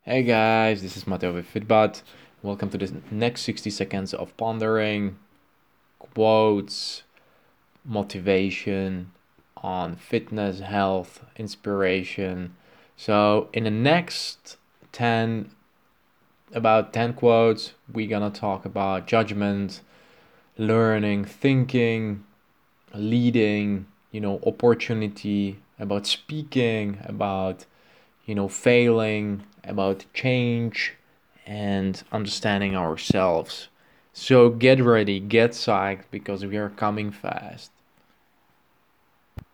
Hey guys, this is Matteo with Fitbot. Welcome to the next 60 seconds of pondering, quotes, motivation on fitness, health, inspiration. So, in the next 10, about 10 quotes, we're gonna talk about judgment, learning, thinking, leading, opportunity, about speaking, about failing, about change, and understanding ourselves. So get ready, get psyched because we are coming fast.